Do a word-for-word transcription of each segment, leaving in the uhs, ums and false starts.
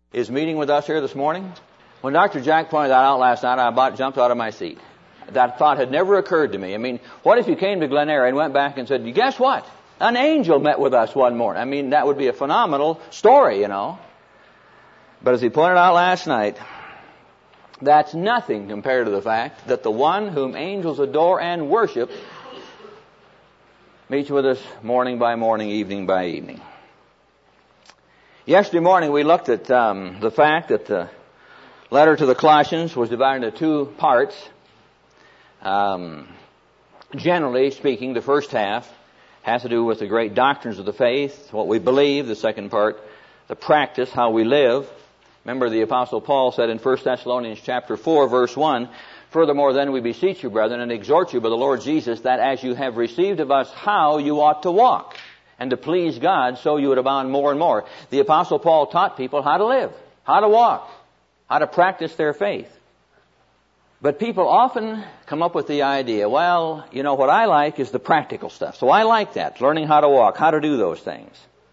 is meeting with us here this morning. When Doctor Jack pointed that out last night, I about jumped out of my seat. That thought had never occurred to me. I mean, what if you came to Glen Eyre and went back and said, guess what? An angel met with us one morning. I mean, that would be a phenomenal story, you know. But as he pointed out last night, that's nothing compared to the fact that the one whom angels adore and worship meets with us morning by morning, evening by evening. Yesterday morning we looked at um, the fact that the letter to the Colossians was divided into two parts. Um, generally speaking, the first half has to do with the great doctrines of the faith, what we believe. The second part, the practice, how we live. Remember, the Apostle Paul said in First Thessalonians chapter four, verse one, furthermore, then we beseech you, brethren, and exhort you by the Lord Jesus, that as you have received of us how you ought to walk, and to please God, so you would abound more and more. The Apostle Paul taught people how to live, how to walk, how to practice their faith. But people often come up with the idea, well, you know, what I like is the practical stuff. So I like that, learning how to walk, how to do those things.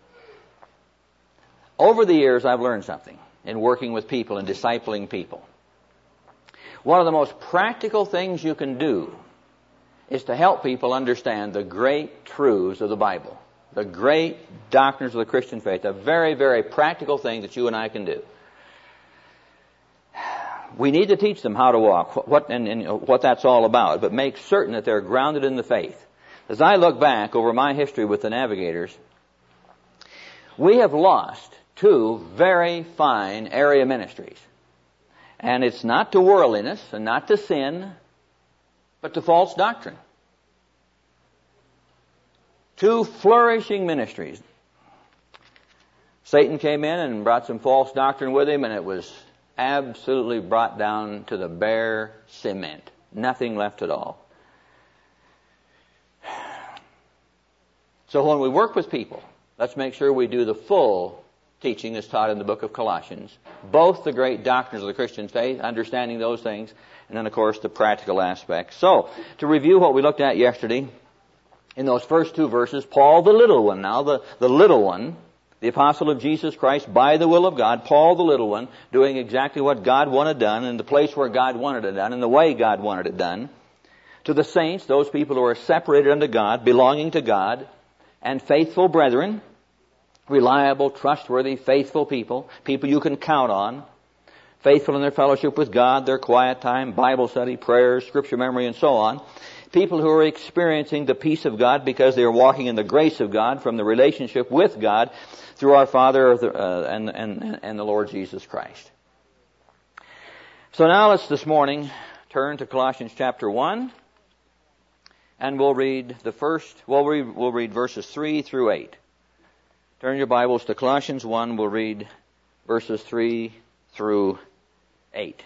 Over the years, I've learned something in working with people and discipling people. One of the most practical things you can do is to help people understand the great truths of the Bible, the great doctrines of the Christian faith, a very, very practical thing that you and I can do. We need to teach them how to walk, what and, and what that's all about, but make certain that they're grounded in the faith. As I look back over my history with the Navigators, we have lost two very fine area ministries. And it's not to worldliness and not to sin, but to false doctrine. Two flourishing ministries. Satan came in and brought some false doctrine with him, and it was absolutely brought down to the bare cement. Nothing left at all. So when we work with people, let's make sure we do the full teaching as taught in the book of Colossians. Both the great doctrines of the Christian faith, understanding those things, and then, of course, the practical aspects. So, to review what we looked at yesterday, in those first two verses, Paul the little one, now the, the little one, the apostle of Jesus Christ by the will of God, Paul the little one, doing exactly what God wanted done, in the place where God wanted it done, in the way God wanted it done. To the saints, those people who are separated unto God, belonging to God, and faithful brethren, reliable, trustworthy, faithful people, people you can count on, faithful in their fellowship with God, their quiet time, Bible study, prayers, scripture memory, and so on. People who are experiencing the peace of God because they are walking in the grace of God from the relationship with God through our Father uh, and, and, and the Lord Jesus Christ. So now let's this morning turn to Colossians chapter one, and we'll read the first, well, we'll read, we'll read verses three through eight. Turn your Bibles to Colossians one. We'll read verses three through eight.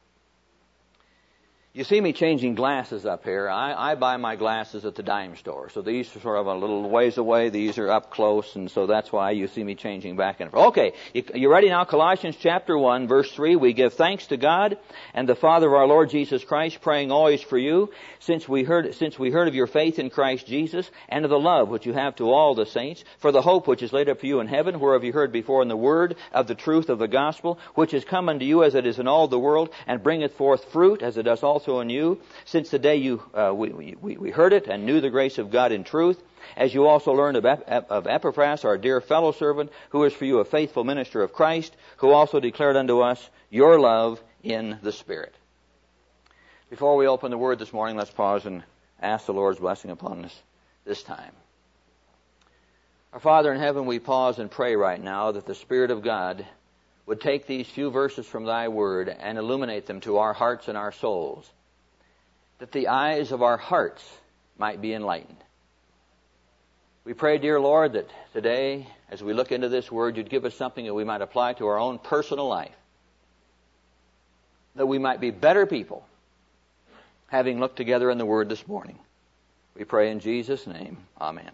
You see me changing glasses up here. I, I buy my glasses at the dime store. So these are sort of a little ways away. These are up close, and so that's why you see me changing back and forth. Okay, you, you ready now? Colossians chapter one, verse three. We give thanks to God and the Father of our Lord Jesus Christ, praying always for you, since we heard since we heard of your faith in Christ Jesus, and of the love which you have to all the saints, for the hope which is laid up for you in heaven, whereof you heard before in the word of the truth of the gospel, which is come unto you as it is in all the world, and bringeth forth fruit, as it does also in you, since the day you uh, we, we, we heard it and knew the grace of God in truth, as you also learned of, Ep- of Epaphras, our dear fellow servant, who is for you a faithful minister of Christ, who also declared unto us your love in the Spirit. Before we open the Word this morning, let's pause and ask the Lord's blessing upon us this time. Our Father in heaven, we pause and pray right now that the Spirit of God would take these few verses from Thy Word and illuminate them to our hearts and our souls, that the eyes of our hearts might be enlightened. We pray, dear Lord, that today, as we look into this Word, You'd give us something that we might apply to our own personal life, that we might be better people, having looked together in the Word this morning. We pray in Jesus' name. Amen.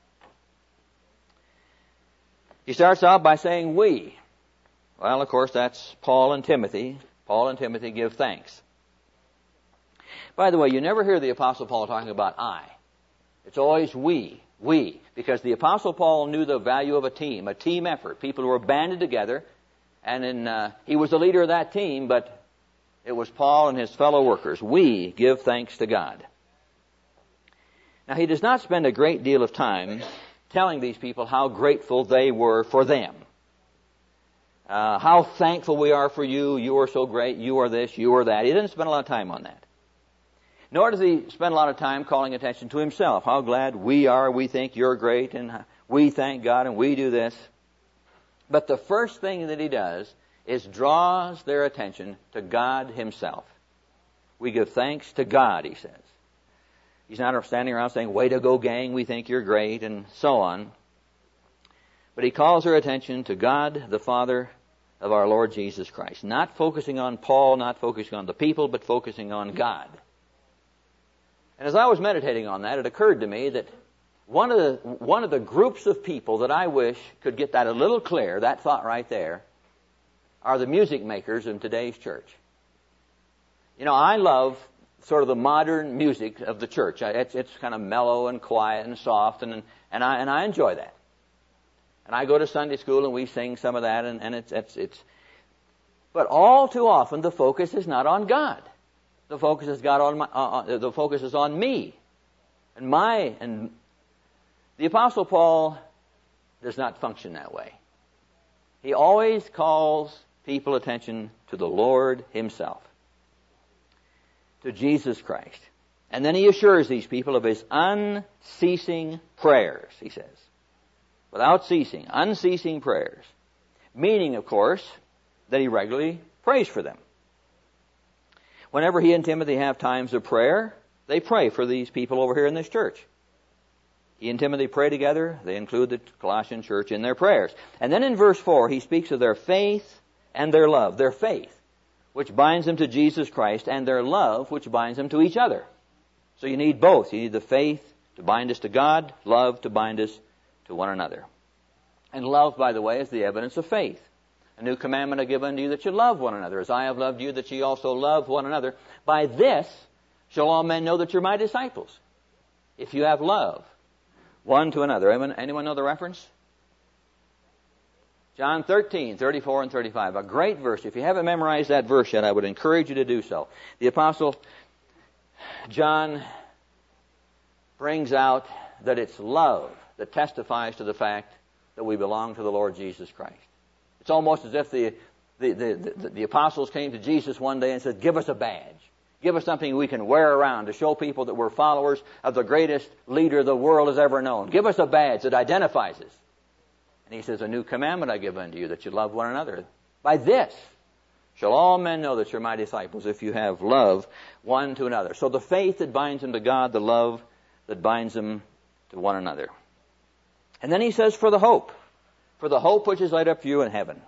He starts out by saying, we. Well, of course, that's Paul and Timothy. Paul and Timothy give thanks. By the way, you never hear the Apostle Paul talking about I. It's always we, we. Because the Apostle Paul knew the value of a team, a team effort. People who were banded together And in, uh, he was the leader of that team, but it was Paul and his fellow workers. We give thanks to God. Now, he does not spend a great deal of time telling these people how grateful they were for them. Uh, how thankful we are for you. You are so great. You are this. You are that. He doesn't spend a lot of time on that. Nor does he spend a lot of time calling attention to himself. How glad we are. We think you're great. And we thank God and we do this. But the first thing that he does is draws their attention to God himself. We give thanks to God, he says. He's not standing around saying, way to go, gang, we think you're great, and so on. But he calls their attention to God, the Father of our Lord Jesus Christ. Not focusing on Paul, not focusing on the people, but focusing on God. And as I was meditating on that, it occurred to me that one of the, one of the groups of people that I wish could get that a little clear, that thought right there, are the music makers in today's church. You know, I love sort of the modern music of the church. It's, it's kind of mellow and quiet and soft, and and I and I enjoy that. And I go to Sunday school and we sing some of that, and, and it's it's it's. But all too often the focus is not on God. The focus is God on my. Uh, the focus is on me, and my and. The Apostle Paul does not function that way. He always calls people attention to the Lord himself, to Jesus Christ. And then he assures these people of his unceasing prayers, he says. Without ceasing, unceasing prayers. Meaning, of course, that he regularly prays for them. Whenever he and Timothy have times of prayer, they pray for these people over here in this church. He and Timothy pray together. They include the Colossian church in their prayers. And then in verse four, he speaks of their faith and their love. Their faith, which binds them to Jesus Christ, and their love, which binds them to each other. So you need both. You need the faith to bind us to God, love to bind us to one another. And love, by the way, is the evidence of faith. A new commandment I give unto you, that you love one another, as I have loved you, that ye also love one another. By this shall all men know that you're my disciples, if you have love one to another. Anyone, anyone know the reference? John thirteen, thirty-four and thirty-five. A great verse. If you haven't memorized that verse yet, I would encourage you to do so. The Apostle John brings out that it's love that testifies to the fact that we belong to the Lord Jesus Christ. It's almost as if the, the, the, the, the apostles came to Jesus one day and said, give us a badge. Give us something we can wear around to show people that we're followers of the greatest leader the world has ever known. Give us a badge that identifies us. And he says, a new commandment I give unto you, that you love one another. By this shall all men know that you're my disciples, if you have love one to another. So the faith that binds them to God, the love that binds them to one another. And then he says, for the hope. For the hope which is laid up for you in heaven.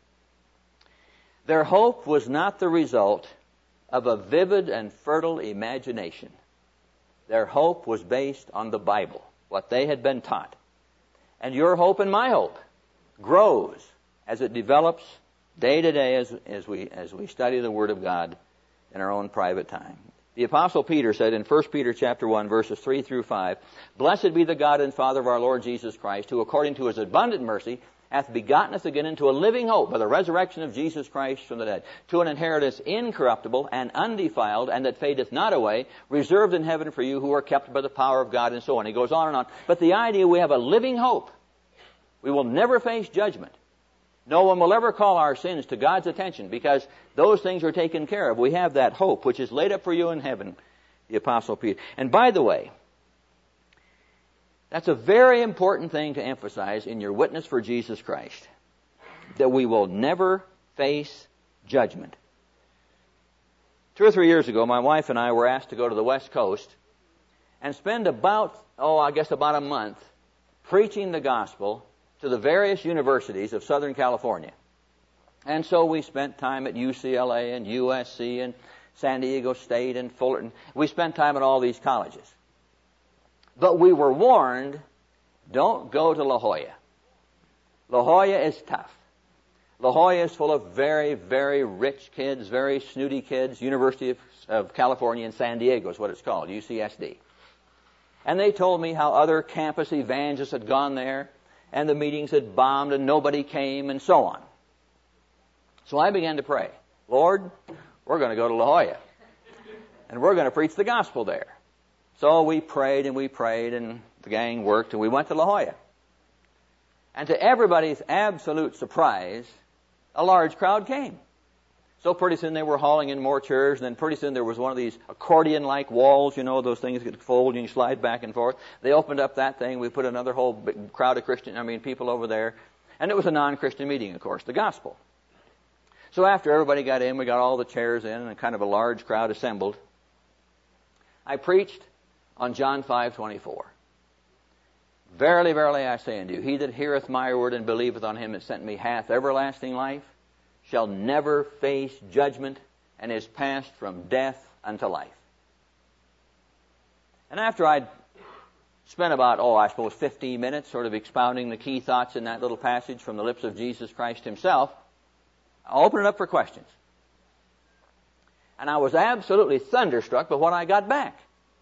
Their hope was not the result of a vivid and fertile imagination. Their hope was based on the Bible, what they had been taught. And your hope and my hope grows as it develops day to day as, as we as we study the Word of God in our own private time. The Apostle Peter said in First Peter chapter one, verses three through five, blessed be the God and Father of our Lord Jesus Christ, who according to his abundant mercy hath begotten us again into a living hope by the resurrection of Jesus Christ from the dead, to an inheritance incorruptible and undefiled, and that fadeth not away, reserved in heaven for you who are kept by the power of God, and so on. He goes on and on. But the idea, we have a living hope. We will never face judgment. No one will ever call our sins to God's attention, because those things are taken care of. We have that hope which is laid up for you in heaven, the Apostle Peter. And by the way, that's a very important thing to emphasize in your witness for Jesus Christ, that we will never face judgment. Two or three years ago, my wife and I were asked to go to the West Coast and spend about, oh, I guess about a month preaching the gospel to the various universities of Southern California. And so we spent time at U C L A and U S C and San Diego State and Fullerton. We spent time at all these colleges. But we were warned, don't go to La Jolla. La Jolla is tough. La Jolla is full of very, very rich kids, very snooty kids. University of, of California in San Diego is what it's called, U C S D. And they told me how other campus evangelists had gone there, and the meetings had bombed, and nobody came, and so on. So I began to pray, Lord, we're going to go to La Jolla, and we're going to preach the gospel there. So we prayed and we prayed, and the gang worked, and we went to La Jolla. And to everybody's absolute surprise, a large crowd came. So pretty soon they were hauling in more chairs, and then pretty soon there was one of these accordion-like walls, you know, those things that fold and you slide back and forth. They opened up that thing. We put another whole big crowd of Christian, I mean, people over there. And it was a non-Christian meeting, of course, the gospel. So after everybody got in, we got all the chairs in, and kind of a large crowd assembled. I preached on John five twenty-four. Verily, verily, I say unto you, he that heareth my word and believeth on him that sent me hath everlasting life, shall never face judgment, and is passed from death unto life. And after I'd spent about, oh, I suppose fifteen minutes sort of expounding the key thoughts in that little passage from the lips of Jesus Christ himself, I opened it up for questions. And I was absolutely thunderstruck by what I got back.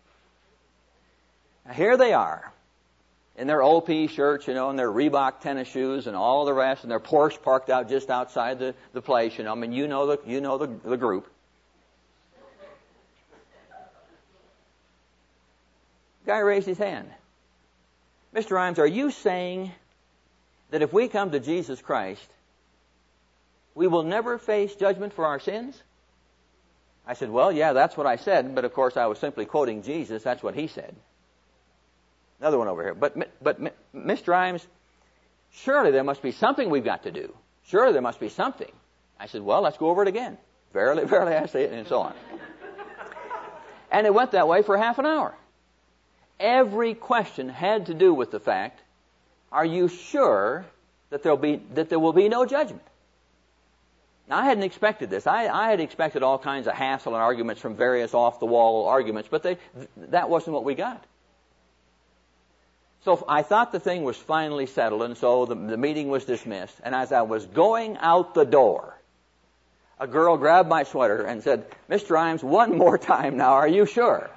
Now, here they are, in their O P shirts, you know, and their Reebok tennis shoes and all the rest, and their Porsche parked out just outside the, the place, you know. I mean, you know the, you know the, the group. The guy raised his hand. Mister Imes, are you saying that if we come to Jesus Christ, we will never face judgment for our sins? I said, well, yeah, that's what I said, but of course I was simply quoting Jesus. That's what he said. Another one over here. But, but Mister Imes, surely there must be something we've got to do. Surely there must be something. I said, well, let's go over it again. Verily, verily, I say it, and so on. And it went that way for half an hour. Every question had to do with the fact, are you sure that there'll be that there will be no judgment? Now, I hadn't expected this. I, I had expected all kinds of hassle and arguments from various off-the-wall arguments, but they, that wasn't what we got. So I thought the thing was finally settled, and so the, the meeting was dismissed. And as I was going out the door, a girl grabbed my sweater and said, Mister Imes, one more time now, are you sure?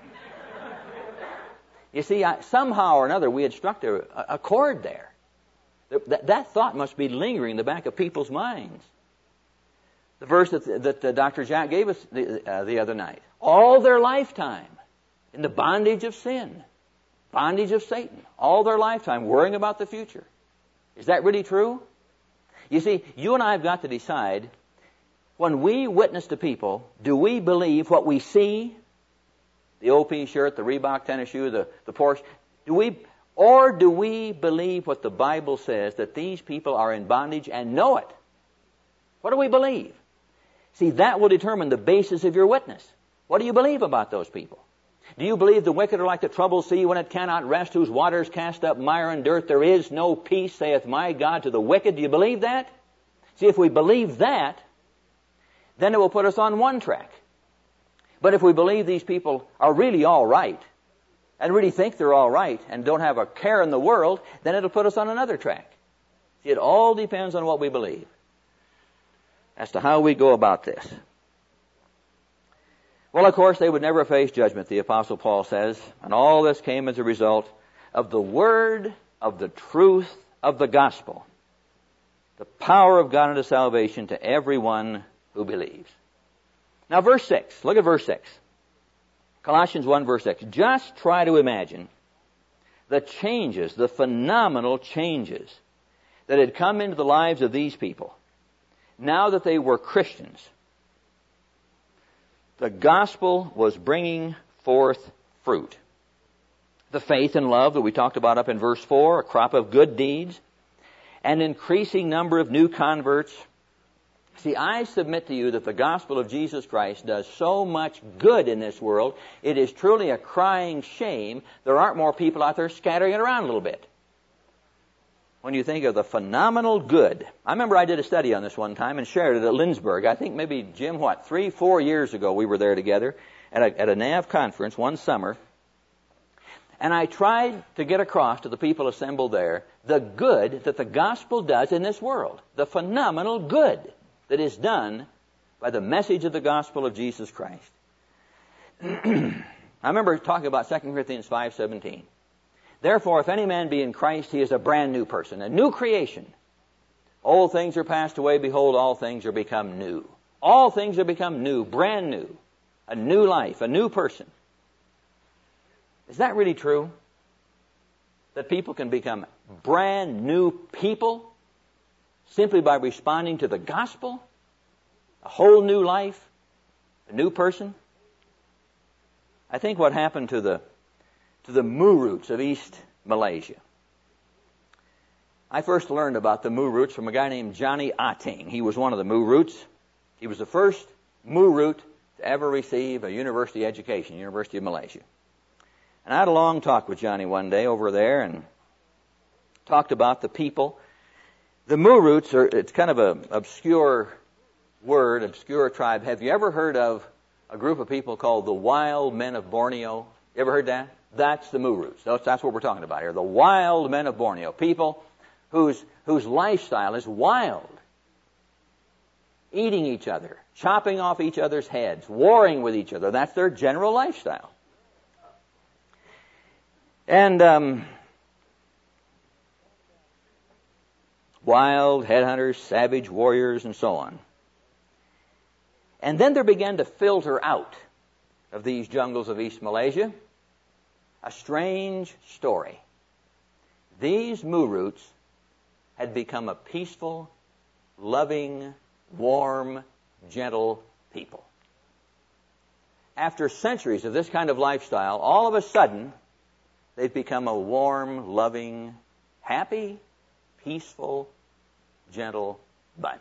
You see, I, somehow or another, we had struck a, a chord there. That, that thought must be lingering in the back of people's minds. The verse that, that uh, Doctor Jack gave us the, uh, the other night. All their lifetime in the bondage of sin, bondage of Satan, all their lifetime worrying about the future. Is that really true? You see, you and I have got to decide, when we witness to people, do we believe what we see? The O P shirt, the Reebok tennis shoe, the, the Porsche. Do we, or do we believe what the Bible says, that these people are in bondage and know it? What do we believe? See, that will determine the basis of your witness. What do you believe about those people? Do you believe the wicked are like the troubled sea when it cannot rest, whose waters cast up mire and dirt? There is no peace, saith my God, to the wicked. Do you believe that? See, if we believe that, then it will put us on one track. But if we believe these people are really all right, and really think they're all right, and don't have a care in the world, then it'll put us on another track. See, it all depends on what we believe as to how we go about this. Well, of course, they would never face judgment, the Apostle Paul says, and all this came as a result of the word of the truth of the gospel, the power of God unto salvation to everyone who believes. Now, verse six. Look at verse six. Colossians one, verse six. Just try to imagine the changes, the phenomenal changes that had come into the lives of these people now that they were Christians. The gospel was bringing forth fruit. The faith and love that we talked about up in verse four, a crop of good deeds, an increasing number of new converts. See, I submit to you that the gospel of Jesus Christ does so much good in this world, it is truly a crying shame there aren't more people out there scattering it around a little bit. When you think of the phenomenal good. I remember I did a study on this one time and shared it at Lindsberg. I think maybe, Jim, what, three, four years ago we were there together at a, at a N A V conference one summer. And I tried to get across to the people assembled there the good that the gospel does in this world. The phenomenal good that is done by the message of the gospel of Jesus Christ. I remember talking about Second Corinthians five seventeen. Therefore, if any man be in Christ, he is a brand new person, a new creation. Old things are passed away. Behold, all things are become new. All things are become new, brand new. A new life, a new person. Is that really true? That people can become brand new people simply by responding to the gospel? A whole new life? A new person? I think what happened to the to the Muruts of East Malaysia. I first learned about the Muruts from a guy named Johnny Ating. He was one of the Muruts. He was the first Murut to ever receive a university education, University of Malaysia. And I had a long talk with Johnny one day over there and talked about the people. The Muruts are, it's kind of an obscure word, obscure tribe. Have you ever heard of a group of people called the Wild Men of Borneo? You ever heard that? That's the Muruts. That's, that's what we're talking about here. The Wild Men of Borneo. People whose, whose lifestyle is wild. Eating each other, chopping off each other's heads, warring with each other. That's their general lifestyle. And um, wild headhunters, savage warriors, and so on. And then there began to filter out of these jungles of East Malaysia a strange story. These Muruts had become a peaceful, loving, warm, gentle people. After centuries of this kind of lifestyle, all of a sudden, they've become a warm, loving, happy, peaceful, gentle bunch.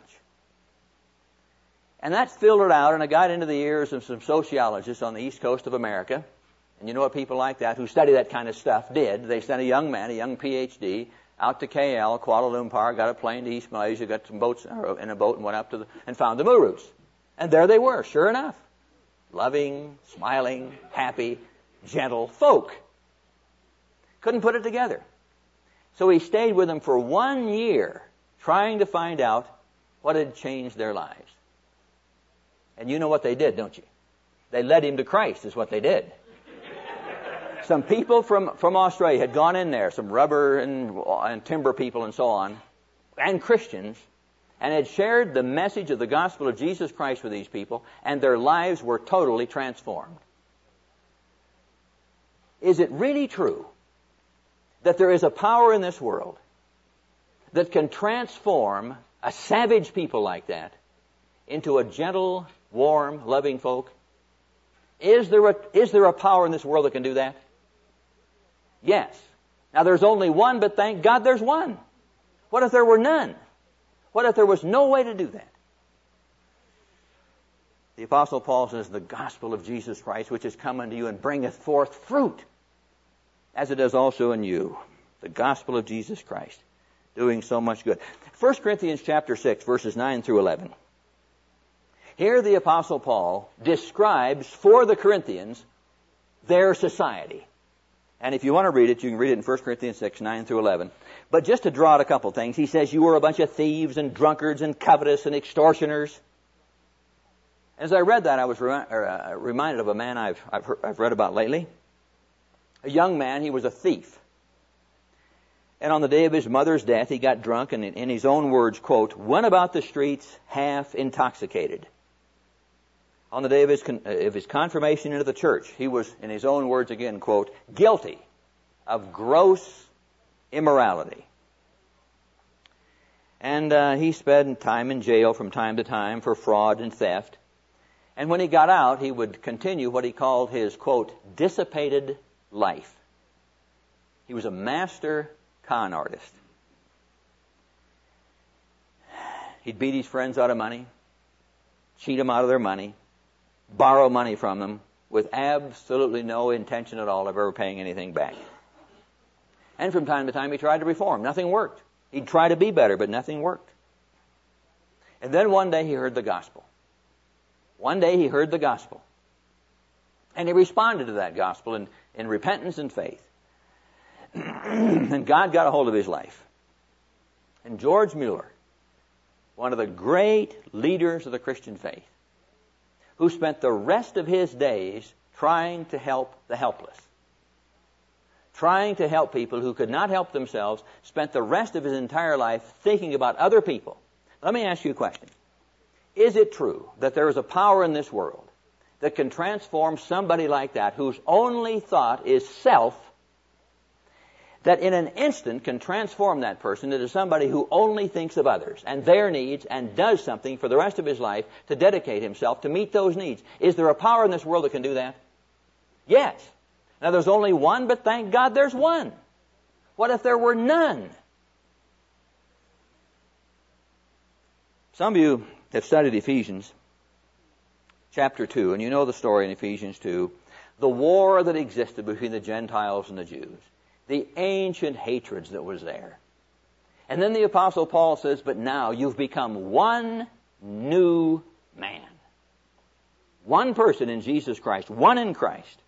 And that's filtered out, and it got into the ears of some sociologists on the east coast of America. And you know what people like that, who study that kind of stuff, did? They sent a young man, a young P H D, out to K L, Kuala Lumpur, got a plane to East Malaysia, got some boats in a boat, and went up to the, and found the Muruts. And there they were, sure enough. Loving, smiling, happy, gentle folk. Couldn't put it together. So he stayed with them for one year, trying to find out what had changed their lives. And you know what they did, don't you? They led him to Christ, is what they did. Some people from, from Australia had gone in there, some rubber and, and timber people and so on, and Christians, and had shared the message of the gospel of Jesus Christ with these people, and their lives were totally transformed. Is it really true that there is a power in this world that can transform a savage people like that into a gentle, warm, loving folk? Is there a, is there a power in this world that can do that? Yes. Now there's only one, but thank God there's one. What if there were none? What if there was no way to do that? The Apostle Paul says, the gospel of Jesus Christ, which is come unto you and bringeth forth fruit, as it does also in you. The gospel of Jesus Christ, doing so much good. First Corinthians chapter six, verses nine through eleven. Here the Apostle Paul describes for the Corinthians their society. And if you want to read it, you can read it in First Corinthians six, nine through eleven. But just to draw out a couple things, he says, you were a bunch of thieves and drunkards and covetous and extortioners. As I read that, I was re- or, uh, reminded of a man I've, I've, heard, I've read about lately. A young man, he was a thief. And on the day of his mother's death, he got drunk and, in his own words, quote, went about the streets half intoxicated. On the day of his, con- of his confirmation into the church, he was, in his own words again, quote, guilty of gross immorality. And uh, he spent time in jail from time to time for fraud and theft. And when he got out, he would continue what he called his, quote, dissipated life. He was a master con artist. He'd beat his friends out of money, cheat them out of their money, borrow money from them with absolutely no intention at all of ever paying anything back. And from time to time he tried to reform. Nothing worked. He'd try to be better, but nothing worked. And then one day he heard the gospel. One day he heard the gospel. And he responded to that gospel in, in repentance and faith. And God got a hold of his life. And George Mueller, one of the great leaders of the Christian faith, who spent the rest of his days trying to help the helpless, trying to help people who could not help themselves, spent the rest of his entire life thinking about other people. Let me ask you a question. Is it true that there is a power in this world that can transform somebody like that, whose only thought is self, that in an instant can transform that person into somebody who only thinks of others and their needs and does something for the rest of his life to dedicate himself to meet those needs? Is there a power in this world that can do that? Yes. Now, there's only one, but thank God there's one. What if there were none? Some of you have studied Ephesians chapter two, and you know the story in Ephesians two, the war that existed between the Gentiles and the Jews, the ancient hatreds that was there. And then the Apostle Paul says, but now you've become one new man. One person in Jesus Christ, one in Christ.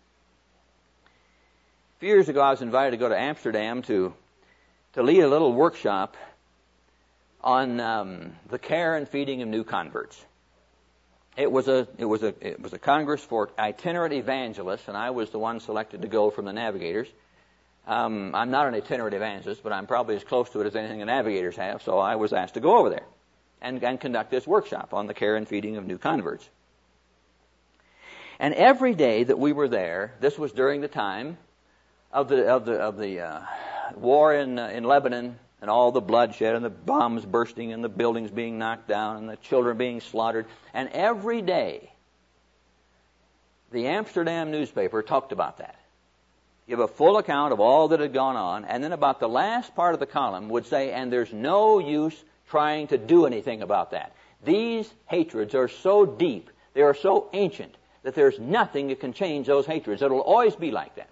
A few years ago, I was invited to go to Amsterdam to, to lead a little workshop on um, the care and feeding of new converts. It was a it was a it was a congress for itinerant evangelists, and I was the one selected to go from the Navigators. Um, I'm not an itinerant evangelist, but I'm probably as close to it as anything the Navigators have. So I was asked to go over there and, and conduct this workshop on the care and feeding of new converts. And every day that we were there, this was during the time of the of the of the uh, war in uh, in Lebanon, and all the bloodshed and the bombs bursting and the buildings being knocked down and the children being slaughtered. And every day, the Amsterdam newspaper talked about that. Give a full account of all that had gone on, and then about the last part of the column would say, and there's no use trying to do anything about that. These hatreds are so deep, they are so ancient, that there's nothing that can change those hatreds. It'll always be like that.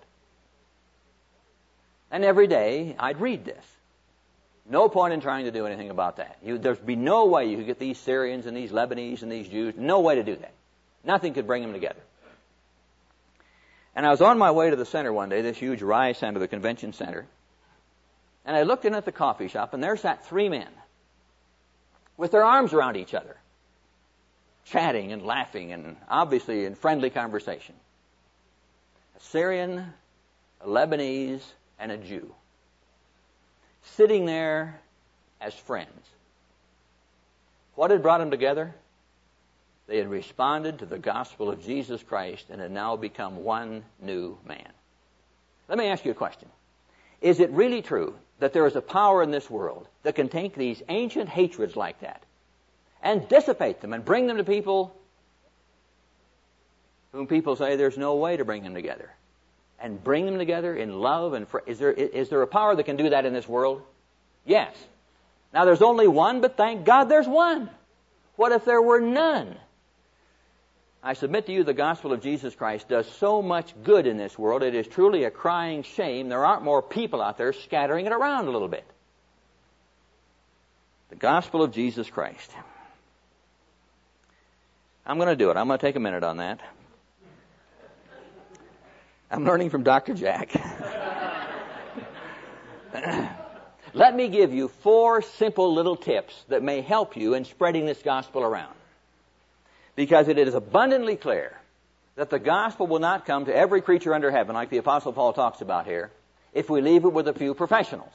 And every day, I'd read this. No point in trying to do anything about that. You, there'd be no way you could get these Syrians and these Lebanese and these Jews. No way to do that. Nothing could bring them together. And I was on my way to the center one day, this huge R I Center, the convention center, and I looked in at the coffee shop, and there sat three men with their arms around each other, chatting and laughing and obviously in friendly conversation. A Syrian, a Lebanese, and a Jew, sitting there as friends. What had brought them together? They had responded to the gospel of Jesus Christ and had now become one new man. Let me ask you a question. Is it really true that there is a power in this world that can take these ancient hatreds like that and dissipate them and bring them to people whom people say there's no way to bring them together, and bring them together in love and fr- is there is there a power that can do that in this world? Yes. Now, there's only one, but thank God there's one. What if there were none? I submit to you the gospel of Jesus Christ does so much good in this world, it is truly a crying shame there aren't more people out there scattering it around a little bit. The gospel of Jesus Christ. I'm going to do it. I'm going to take a minute on that. I'm learning from Doctor Jack. Let me give you four simple little tips that may help you in spreading this gospel around. Because it is abundantly clear that the gospel will not come to every creature under heaven, like the Apostle Paul talks about here, if we leave it with a few professionals.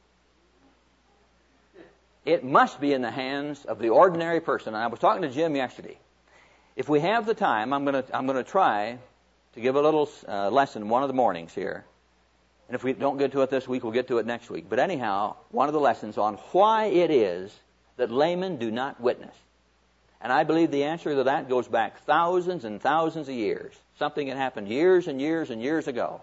It must be in the hands of the ordinary person. And I was talking to Jim yesterday. If we have the time, I'm going to I'm going to try to give a little uh, lesson one of the mornings here. And if we don't get to it this week, we'll get to it next week. But anyhow, one of the lessons on why it is that laymen do not witness. And I believe the answer to that goes back thousands and thousands of years. Something that happened years and years and years ago.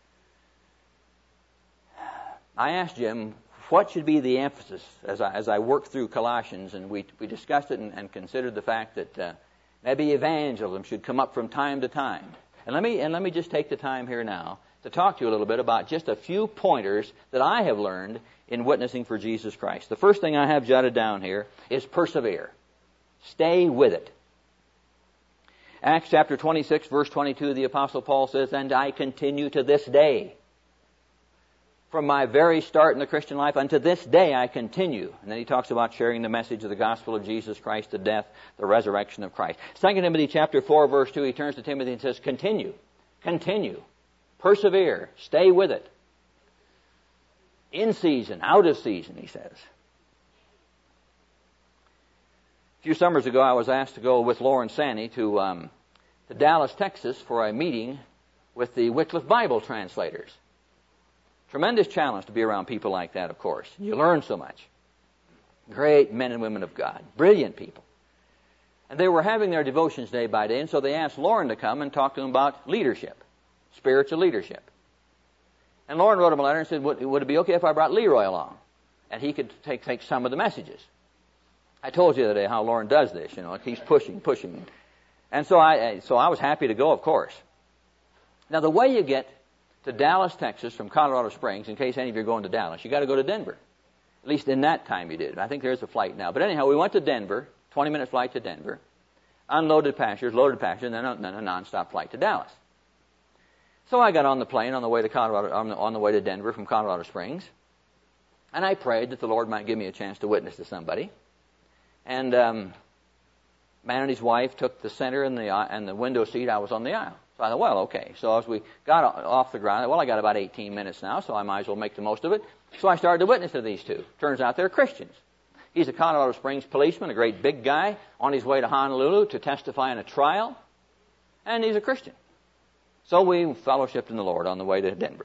I asked Jim, what should be the emphasis as I, as I worked through Colossians, and we, we discussed it and, and considered the fact that uh, maybe evangelism should come up from time to time. And let me and let me just take the time here now to talk to you a little bit about just a few pointers that I have learned in witnessing for Jesus Christ. The first thing I have jotted down here is persevere. Stay with it. Acts chapter twenty-six, verse twenty-two, the Apostle Paul says, and I continue to this day. From my very start in the Christian life unto this day I continue. And then he talks about sharing the message of the gospel of Jesus Christ, the death, the resurrection of Christ. Second Timothy chapter four, verse two, he turns to Timothy and says, continue, continue, Persevere. Stay with it. In season, out of season, he says. A few summers ago, I was asked to go with Lauren Sanny to, um, to Dallas, Texas for a meeting with the Wycliffe Bible translators. Tremendous challenge to be around people like that, of course. You learn so much. Great men and women of God. Brilliant people. And they were having their devotions day by day, and so they asked Lauren to come and talk to them about leadership, spiritual leadership. And Lauren wrote him a letter and said, would, would it be okay if I brought Leroy along? And he could take, take some of the messages. I told you the other day how Lauren does this, you know, he's pushing, pushing. And so I, so I was happy to go, of course. Now, the way you get to Dallas, Texas from Colorado Springs, in case any of you are going to Dallas, you got to go to Denver. At least in that time you did. I think there's a flight now. But anyhow, we went to Denver, twenty-minute flight to Denver, unloaded passengers, loaded passengers, and then a, then a nonstop flight to Dallas. So I got on the plane on the way to Colorado, on the, on the way to Denver from Colorado Springs, and I prayed that the Lord might give me a chance to witness to somebody. And um, man and his wife took the center and the and the window seat. I was on the aisle. So I thought, well, okay. So as we got off the ground, well, I got about eighteen minutes now, so I might as well make the most of it. So I started to witness to these two. Turns out they're Christians. He's a Colorado Springs policeman, a great big guy, on his way to Honolulu to testify in a trial, and he's a Christian. So we fellowshiped in the Lord on the way to Denver.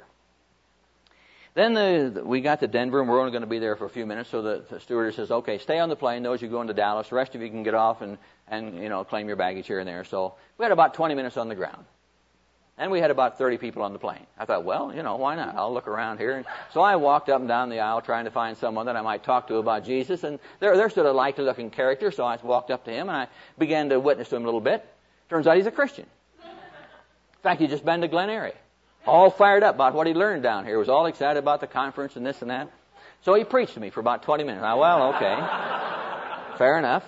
Then the, we got to Denver, and we're only going to be there for a few minutes, so the, the stewardess says, okay, stay on the plane, those you going to Dallas, the rest of you can get off and, and you know, claim your baggage here and there. So we had about twenty minutes on the ground. And we had about thirty people on the plane. I thought, well, you know, why not? I'll look around here. And so I walked up and down the aisle trying to find someone that I might talk to about Jesus. And there, there stood a likely-looking character, so I walked up to him and I began to witness to him a little bit. Turns out he's a Christian. In fact, he'd just been to Glen Eyrie. All fired up about what he learned down here. He was all excited about the conference and this and that. So he preached to me for about twenty minutes. I, well, okay. Fair enough.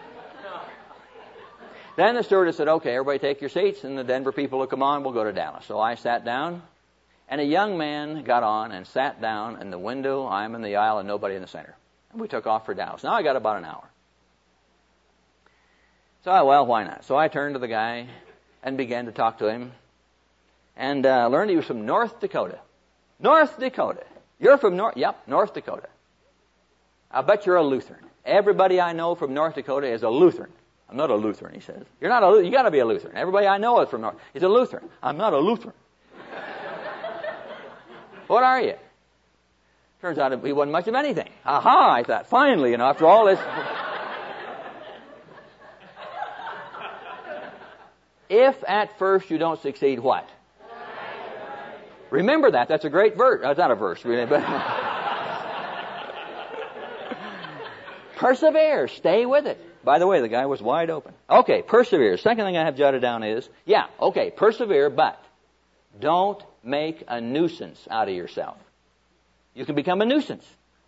Then the stewardess said, okay, everybody take your seats, and the Denver people will come on, we'll go to Dallas. So I sat down, and a young man got on and sat down in the window. I'm in the aisle and nobody in the center. And we took off for Dallas. Now I got about an hour. So, I, well, why not? So I turned to the guy and began to talk to him, and uh, learned he was from North Dakota. North Dakota. You're from North, yep, North Dakota. I bet you're a Lutheran. Everybody I know from North Dakota is a Lutheran. I'm not a Lutheran, he says. You're not a, you got to be a Lutheran. Everybody I know is from North. He's a Lutheran. I'm not a Lutheran. What are you? Turns out he wasn't much of anything. Aha, I thought, finally, you know, after all this. If at first you don't succeed, what? Remember that. That's a great verse. That's not a verse, really, but persevere. Stay with it. By the way, the guy was wide open. Okay, persevere. Second thing I have jotted down is, yeah, okay, persevere, but don't make a nuisance out of yourself. You can become a nuisance.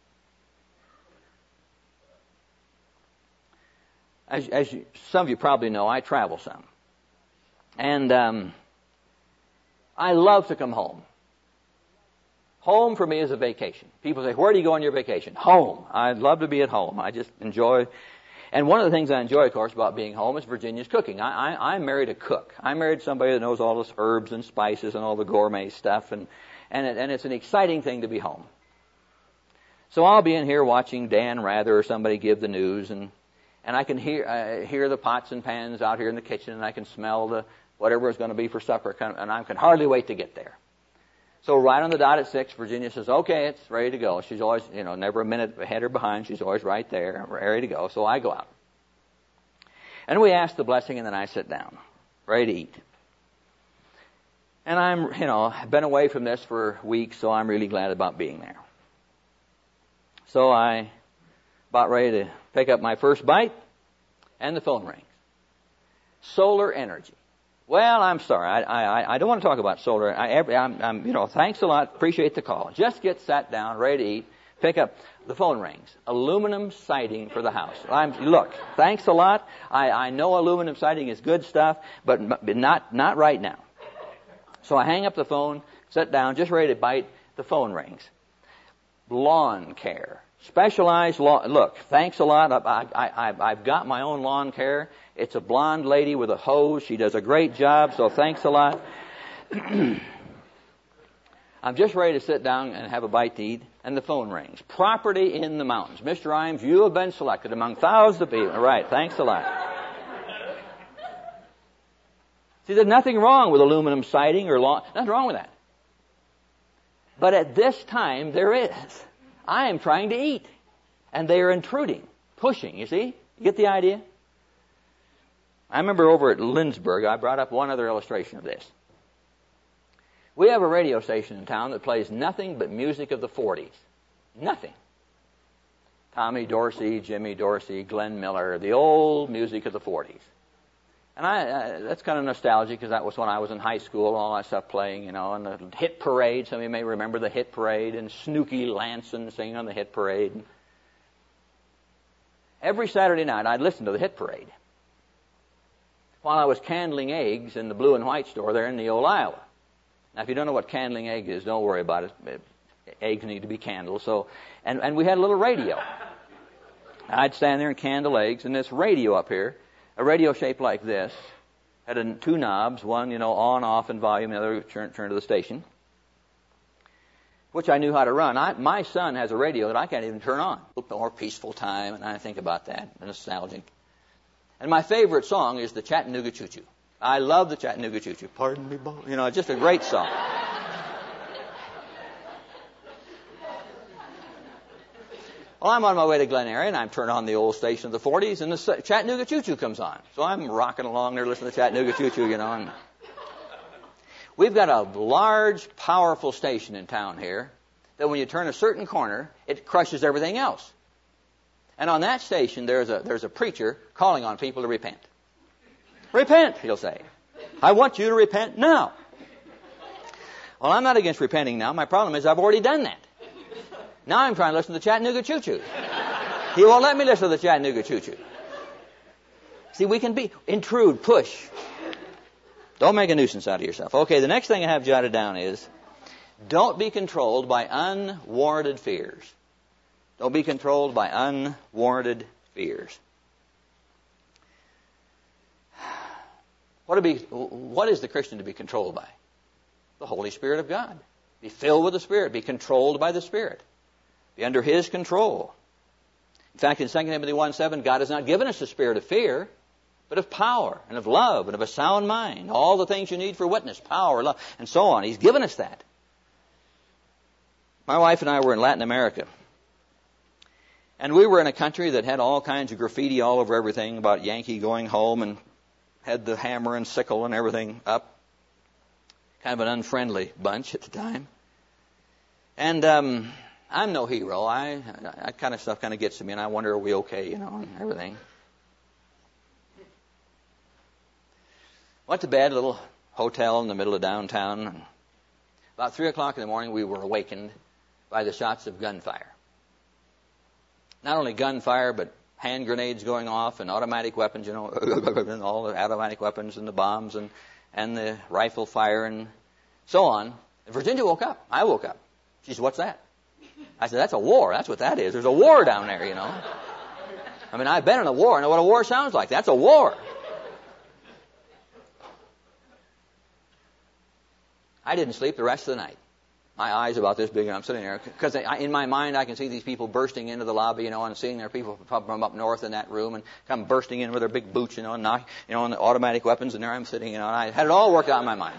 As, as you, some of you probably know, I travel some. And um, I love to come home. Home for me is a vacation. People say, where do you go on your vacation? Home. I love to be at home. I just enjoy. And one of the things I enjoy, of course, about being home is Virginia's cooking. I, I, I married a cook. I married somebody that knows all those herbs and spices and all the gourmet stuff. And, and, it, and it's an exciting thing to be home. So I'll be in here watching Dan Rather or somebody give the news. And, and I can hear, uh, hear the pots and pans out here in the kitchen. And I can smell the whatever is going to be for supper. And I can hardly wait to get there. So right on the dot at six, Virginia says, okay, it's ready to go. She's always, you know, never a minute ahead or behind. She's always right there, ready to go. So I go out. And we ask the blessing, and then I sit down, ready to eat. And I'm, you know, been away from this for weeks, so I'm really glad about being there. So I about ready to pick up my first bite, and the phone rings. Solar energy. Well, I'm sorry. I, I, I don't want to talk about solar. I, I'm, I'm, you know, thanks a lot. Appreciate the call. Just get sat down, ready to eat. Pick up. The phone rings. Aluminum siding for the house. I'm, look, thanks a lot. I, I know aluminum siding is good stuff, but not, not right now. So I hang up the phone, sit down, just ready to bite. The phone rings. Lawn care. Specialized lawn. Look, thanks a lot. I, I, I, I've got my own lawn care. It's a blonde lady with a hose. She does a great job, so thanks a lot. I'm just ready to sit down and have a bite to eat, and the phone rings. Property in the mountains. Mister Imes, you have been selected among thousands of people. All right, thanks a lot. See, there's nothing wrong with aluminum siding or lawn. Nothing wrong with that. But at this time, there is. I am trying to eat. And they are intruding, pushing, you see? You get the idea? I remember over at Lindsberg, I brought up one other illustration of this. We have a radio station in town that plays nothing but music of the forties. Nothing. Tommy Dorsey, Jimmy Dorsey, Glenn Miller, the old music of the forties. And I, uh, that's kind of nostalgic because that was when I was in high school, all that stuff playing, you know, and the hit parade. Some of you may remember the hit parade and Snooky Lanson singing on the hit parade. Every Saturday night I'd listen to the hit parade while I was candling eggs in the blue and white store there in Neola, Iowa. Now, if you don't know what candling egg is, don't worry about it. Eggs need to be candled. So, and, and we had a little radio. I'd stand there and candle eggs, and this radio up here, a radio shaped like this, had a, two knobs, one, you know, on, off, and volume, the other turn, turn to the station, which I knew how to run. I, my son has a radio that I can't even turn on. More peaceful time, and I think about that, nostalgic. And my favorite song is the Chattanooga Choo Choo. I love the Chattanooga Choo Choo. Pardon me, Bo. You know, it's just a great song. Well, I'm on my way to Glen Eyrie, and I'm turning on the old station of the forties, and the Chattanooga Choo Choo comes on. So I'm rocking along there listening to the Chattanooga Choo Choo, you know. And we've got a large, powerful station in town here that when you turn a certain corner, it crushes everything else. And on that station, there's a there's a preacher calling on people to repent. Repent, he'll say. I want you to repent now. Well, I'm not against repenting now. My problem is I've already done that. Now I'm trying to listen to the Chattanooga Choo Choo. He won't let me listen to the Chattanooga Choo Choo. See, we can be intrude, push. Don't make a nuisance out of yourself. Okay, the next thing I have jotted down is don't be controlled by unwarranted fears. Don't be controlled by unwarranted fears. What, to be, what is the Christian to be controlled by? The Holy Spirit of God. Be filled with the Spirit. Be controlled by the Spirit. Be under His control. In fact, in Second Timothy one seven, God has not given us a spirit of fear, but of power and of love and of a sound mind. All the things you need for witness, power, love, and so on. He's given us that. My wife and I were in Latin America. And we were in a country that had all kinds of graffiti all over everything about Yankee going home and had the hammer and sickle and everything up. Kind of an unfriendly bunch at the time. And um, I'm no hero. I that kind of stuff kind of gets to me, and I wonder, are we okay, you know, and everything. Went to bed, a little hotel in the middle of downtown. And about three o'clock in the morning, we were awakened by the shots of gunfire. Not only gunfire, but hand grenades going off and automatic weapons, you know, and all the automatic weapons and the bombs and, and the rifle fire and so on. And Virginia woke up. I woke up. She said, what's that? I said, that's a war. That's what that is. There's a war down there, you know. I mean, I've been in a war. I know what a war sounds like. That's a war. I didn't sleep the rest of the night. My eyes about this big, and I'm sitting there. Because in my mind, I can see these people bursting into the lobby, you know, and seeing their people from up north in that room and come bursting in with their big boots, you know, and knock, you know, and the automatic weapons, and there I'm sitting, you know, and I had it all worked out in my mind.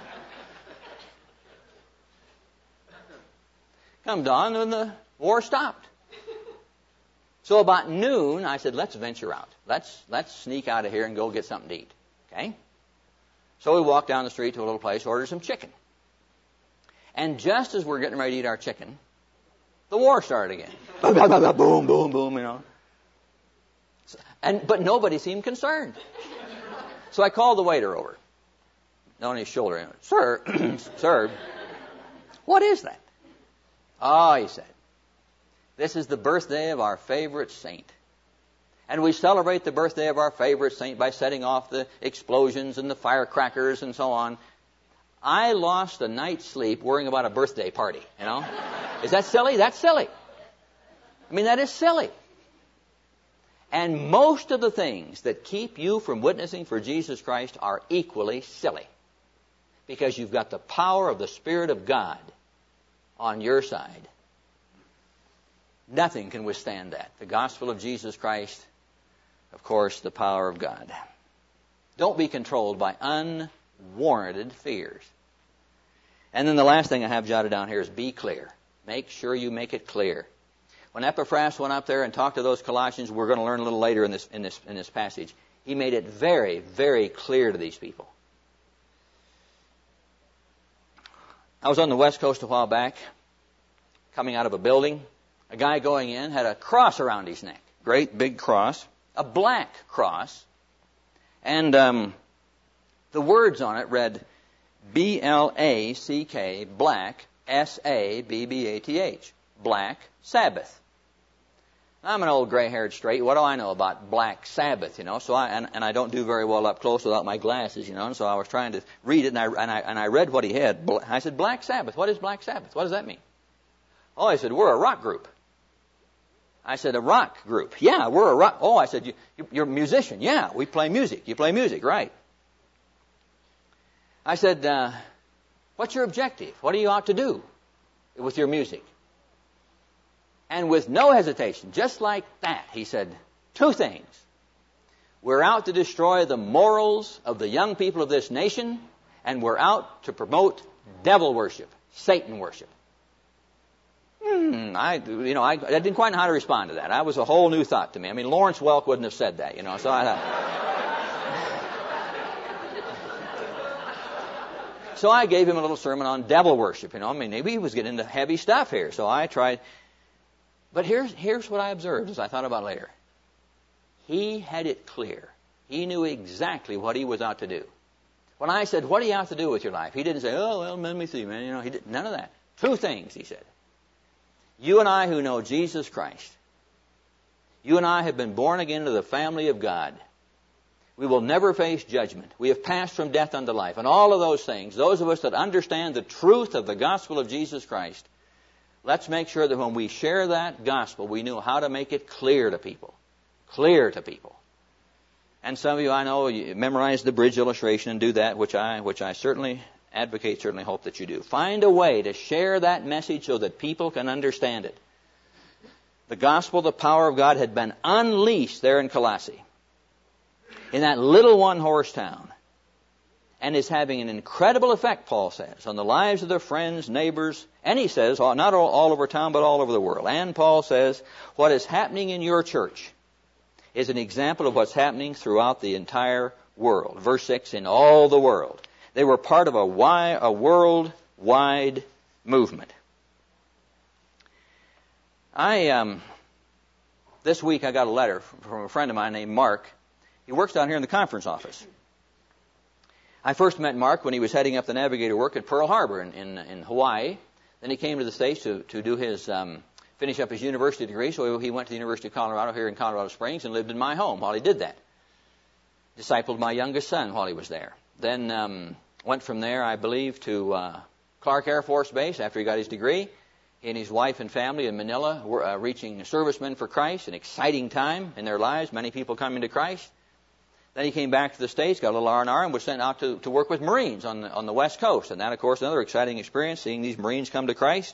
Come dawn, and the war stopped. So about noon, I said, let's venture out. Let's let's sneak out of here and go get something to eat. Okay? So we walked down the street to a little place, ordered some chicken. And just as we're getting ready to eat our chicken, the war started again. Boom, boom, boom, you know. And but nobody seemed concerned. So I called the waiter over. On his shoulder. Sir, sir, what is that? Oh, he said, this is the birthday of our favorite saint. And we celebrate the birthday of our favorite saint by setting off the explosions and the firecrackers and so on. I lost a night's sleep worrying about a birthday party, you know. Is that silly? That's silly. I mean, that is silly. And most of the things that keep you from witnessing for Jesus Christ are equally silly. Because you've got the power of the Spirit of God on your side. Nothing can withstand that. The gospel of Jesus Christ, of course, the power of God. Don't be controlled by unwarranted fears. And then the last thing I have jotted down here is be clear. Make sure you make it clear. When Epaphras went up there and talked to those Colossians, we're going to learn a little later in this, in this, in this passage, he made it very, very clear to these people. I was on the West Coast a while back, coming out of a building. A guy going in had a cross around his neck. Great big cross. A black cross. And um, the words on it read B L A C K, black, S A B B A T H, Black Sabbath. I'm an old gray-haired straight. What do I know about Black Sabbath, you know? So I and, and I don't do very well up close without my glasses, you know. And so I was trying to read it, and I and I and I read what he had. I said, Black Sabbath. What is Black Sabbath? What does that mean? Oh, I said, we're a rock group. I said, a rock group. Yeah, we're a rock. Oh, I said, you, you're a musician. Yeah, we play music. You play music, right? I said, uh, what's your objective? What do you ought to do with your music? And with no hesitation, just like that, he said, two things. We're out to destroy the morals of the young people of this nation, and we're out to promote devil worship, Satan worship. Hmm, I, you know, I, I didn't quite know how to respond to that. That was a whole new thought to me. I mean, Lawrence Welk wouldn't have said that, you know, so I thought... So I gave him a little sermon on devil worship, you know. I mean, maybe he was getting into heavy stuff here, so I tried... But here's, here's what I observed as I thought about it later. He had it clear. He knew exactly what he was out to do. When I said, what are you out to do with your life? He didn't say, oh, well, let me see, man. You know, he did, none of that. Two things, he said. You and I who know Jesus Christ, you and I have been born again into the family of God. We will never face judgment. We have passed from death unto life. And all of those things, those of us that understand the truth of the gospel of Jesus Christ, let's make sure that when we share that gospel, we know how to make it clear to people. Clear to people. And some of you, I know, you memorize the bridge illustration and do that, which I, which I certainly advocate, certainly hope that you do. Find a way to share that message so that people can understand it. The gospel, the power of God, had been unleashed there in Colossae, in that little one-horse town, and is having an incredible effect, Paul says, on the lives of their friends, neighbors, and he says, not all, all over town, but all over the world. And Paul says, what is happening in your church is an example of what's happening throughout the entire world. Verse six, in all the world. They were part of a, wide, a worldwide movement. I, um, this week I got a letter from a friend of mine named Mark. He works down here in the conference office. I first met Mark when he was heading up the navigator work at Pearl Harbor in, in, in Hawaii. Then he came to the States to, to do his, um, finish up his university degree. So he went to the University of Colorado here in Colorado Springs and lived in my home while he did that. Discipled my youngest son while he was there. Then um, went from there, I believe, to uh, Clark Air Force Base after he got his degree. He and his wife and family in Manila were uh, reaching servicemen for Christ, an exciting time in their lives, many people coming to Christ. Then he came back to the States, got a little R and R, and was sent out to, to work with Marines on the, on the West Coast. And that, of course, another exciting experience, seeing these Marines come to Christ.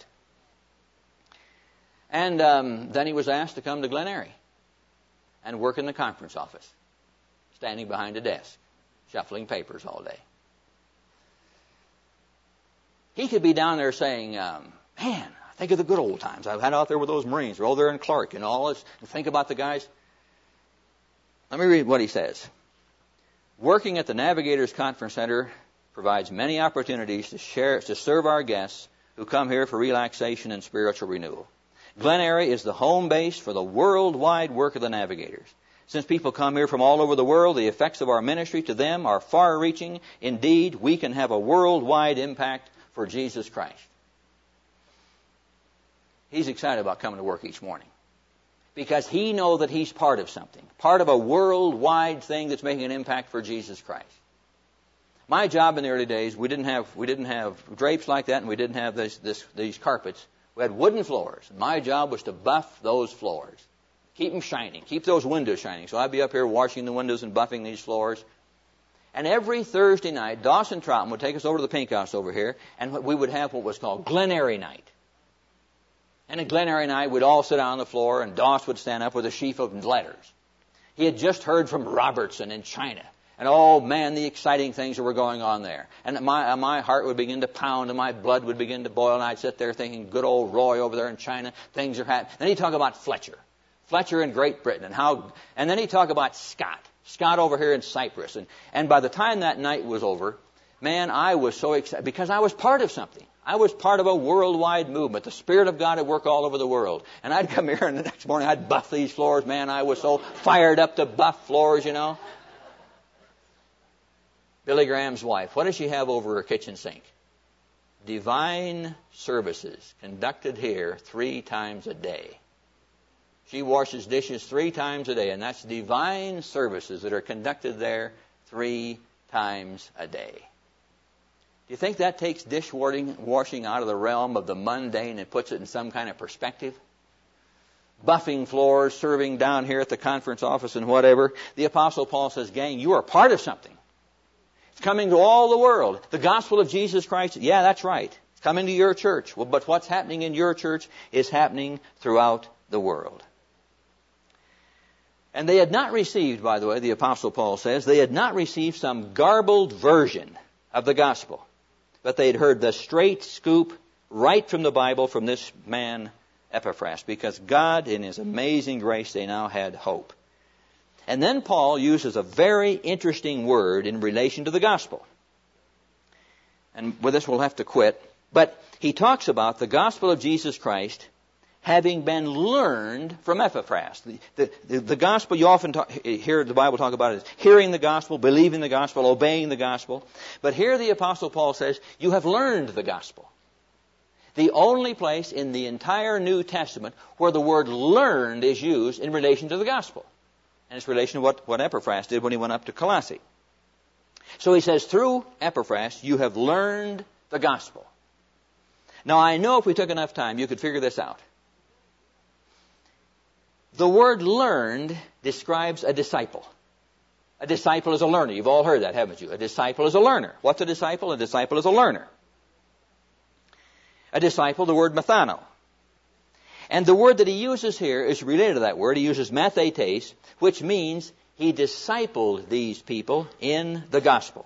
And um, then he was asked to come to Glen Eyrie and work in the conference office, standing behind a desk, shuffling papers all day. He could be down there saying, um, man, think of the good old times I've had out there with those Marines, or over there in Clark, and all this, and think about the guys. Let me read what he says. Working at the Navigators Conference Center provides many opportunities to share, to serve our guests who come here for relaxation and spiritual renewal. Glen Eyrie is the home base for the worldwide work of the Navigators. Since people come here from all over the world, the effects of our ministry to them are far-reaching. Indeed, we can have a worldwide impact for Jesus Christ. He's excited about coming to work each morning, because he knows that he's part of something, part of a worldwide thing that's making an impact for Jesus Christ. My job in the early days, we didn't have we didn't have drapes like that, and we didn't have this, this, these carpets. We had wooden floors. My job was to buff those floors, keep them shining, keep those windows shining. So I'd be up here washing the windows and buffing these floors. And every Thursday night, Dawson Troutman would take us over to the Pink House over here, and we would have what was called Glen Eyrie Night. And at Glenary night, we'd all sit down on the floor, and Doss would stand up with a sheaf of letters. He had just heard from Robertson in China. And oh man, the exciting things that were going on there. And my, my heart would begin to pound and my blood would begin to boil, and I'd sit there thinking, good old Roy over there in China, things are happening. Then he'd talk about Fletcher. Fletcher in Great Britain and how, and then he'd talk about Scott. Scott over here in Cyprus. And, and by the time that night was over, man, I was so excited because I was part of something. I was part of a worldwide movement. The Spirit of God at work all over the world. And I'd come here and the next morning I'd buff these floors. Man, I was so fired up to buff floors, you know. Billy Graham's wife, what does she have over her kitchen sink? Divine services conducted here three times a day. She washes dishes three times a day, and that's divine services that are conducted there three times a day. Do you think that takes dishwashing out of the realm of the mundane and puts it in some kind of perspective? Buffing floors, serving down here at the conference office and whatever. The Apostle Paul says, gang, you are part of something. It's coming to all the world. The gospel of Jesus Christ, yeah, that's right. It's coming to your church. Well, but what's happening in your church is happening throughout the world. And they had not received, by the way, the Apostle Paul says, they had not received some garbled version of the gospel, but they had heard the straight scoop right from the Bible from this man, Epaphras, because God, in His amazing grace, they now had hope. And then Paul uses a very interesting word in relation to the gospel. And with this we'll have to quit. But he talks about the gospel of Jesus Christ having been learned from Epaphras. The, the, the, the gospel, you often talk, hear the Bible talk about it as hearing the gospel, believing the gospel, obeying the gospel. But here the Apostle Paul says, you have learned the gospel. The only place in the entire New Testament where the word learned is used in relation to the gospel. And it's in relation to what, what Epaphras did when he went up to Colossae. So he says, through Epaphras, you have learned the gospel. Now, I know if we took enough time, you could figure this out. The word learned describes a disciple. A disciple is a learner. You've all heard that, haven't you? A disciple is a learner. What's a disciple? A disciple is a learner. A disciple, the word mathano. And the word that he uses here is related to that word. He uses mathetes, which means he discipled these people in the gospel.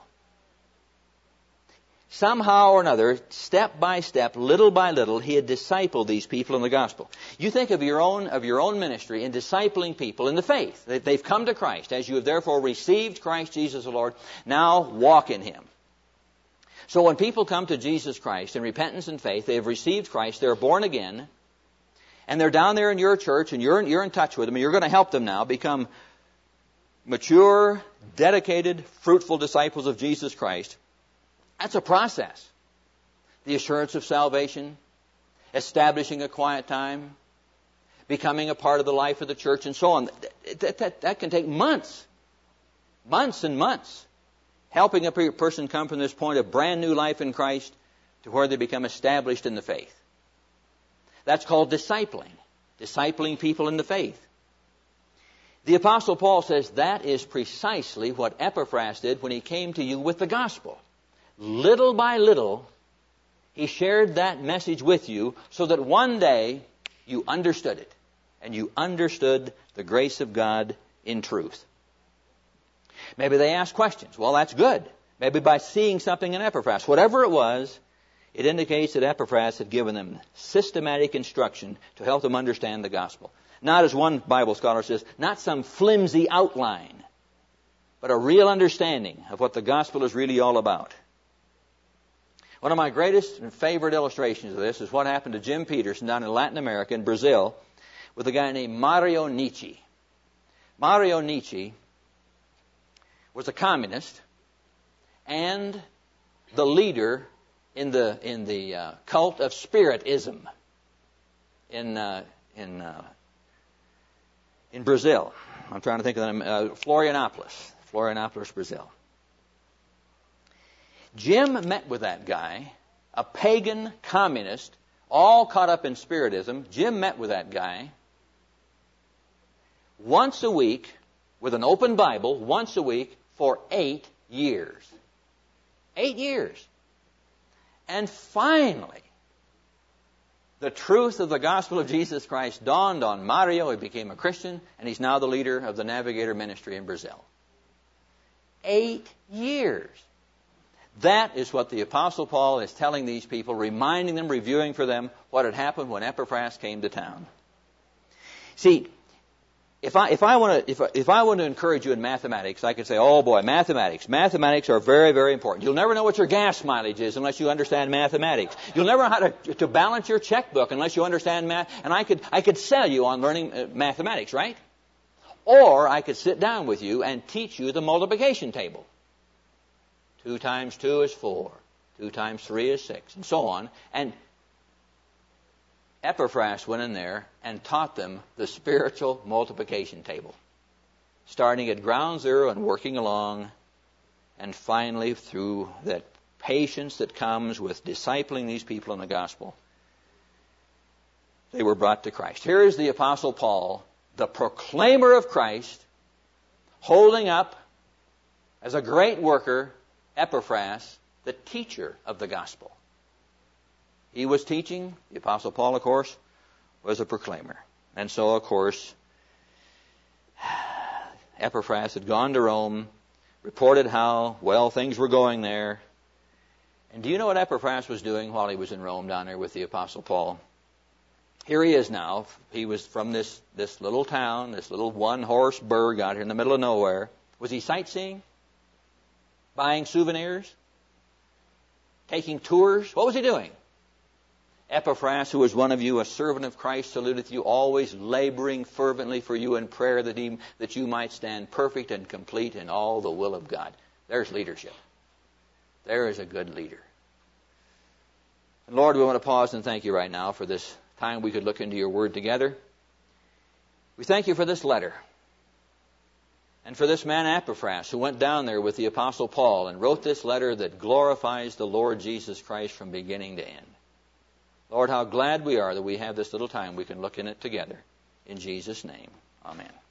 Somehow or another, step by step, little by little, he had discipled these people in the gospel. You think of your own of your own ministry in discipling people in the faith. They've come to Christ. As you have therefore received Christ Jesus the Lord, now walk in Him. So when people come to Jesus Christ in repentance and faith, they have received Christ, they're born again, and they're down there in your church, and you're, you're in touch with them, and you're going to help them now become mature, dedicated, fruitful disciples of Jesus Christ. That's a process. The assurance of salvation, establishing a quiet time, becoming a part of the life of the church, and so on. That, that, that can take months, months and months, helping a person come from this point of brand new life in Christ to where they become established in the faith. That's called discipling, discipling people in the faith. The Apostle Paul says that is precisely what Epaphras did when he came to you with the gospel. Little by little, he shared that message with you so that one day you understood it, and you understood the grace of God in truth. Maybe they asked questions. Well, that's good. Maybe by seeing something in Epaphras. Whatever it was, it indicates that Epaphras had given them systematic instruction to help them understand the gospel. Not, as one Bible scholar says, not some flimsy outline, but a real understanding of what the gospel is really all about. One of my greatest and favorite illustrations of this is what happened to Jim Peterson down in Latin America, in Brazil, with a guy named Mario Nietzsche. Mario Nietzsche was a communist and the leader in the in the uh, cult of Spiritism in uh, in uh, in Brazil. I'm trying to think of the name. Uh, Florianopolis, Florianopolis, Brazil. Jim met with that guy, a pagan communist, all caught up in Spiritism. Jim met with that guy once a week with an open Bible, once a week for eight years. Eight years. And finally, the truth of the gospel of Jesus Christ dawned on Mario. He became a Christian, and he's now the leader of the Navigator Ministry in Brazil. Eight years. That is what the Apostle Paul is telling these people, reminding them, reviewing for them what had happened when Epaphras came to town. See, if I if I want to if I, if I want to encourage you in mathematics, I could say, oh boy, mathematics. Mathematics are very, very important. You'll never know what your gas mileage is unless you understand mathematics. You'll never know how to to balance your checkbook unless you understand math. And I could I could sell you on learning uh, mathematics, right? Or I could sit down with you and teach you the multiplication table. Two times two is four. Two times three is six, and so on. And Epaphras went in there and taught them the spiritual multiplication table, starting at ground zero and working along, and finally through that patience that comes with discipling these people in the gospel, they were brought to Christ. Here is the Apostle Paul, the proclaimer of Christ, holding up as a great worker Epaphras, the teacher of the gospel. He was teaching. The Apostle Paul, of course, was a proclaimer. And so, of course, Epaphras had gone to Rome, reported how well things were going there. And do you know what Epaphras was doing while he was in Rome down there with the Apostle Paul? Here he is now. He was from this, this little town, this little one-horse burg out here in the middle of nowhere. Was he sightseeing? Buying souvenirs? Taking tours? What was he doing? Epaphras, who is one of you, a servant of Christ, saluteth you, always laboring fervently for you in prayer that, he, that you might stand perfect and complete in all the will of God. There's leadership. There is a good leader. And Lord, we want to pause and thank you right now for this time we could look into your word together. We thank you for this letter. And for this man Epaphras, who went down there with the Apostle Paul and wrote this letter that glorifies the Lord Jesus Christ from beginning to end. Lord, how glad we are that we have this little time we can look in it together. In Jesus' name, amen.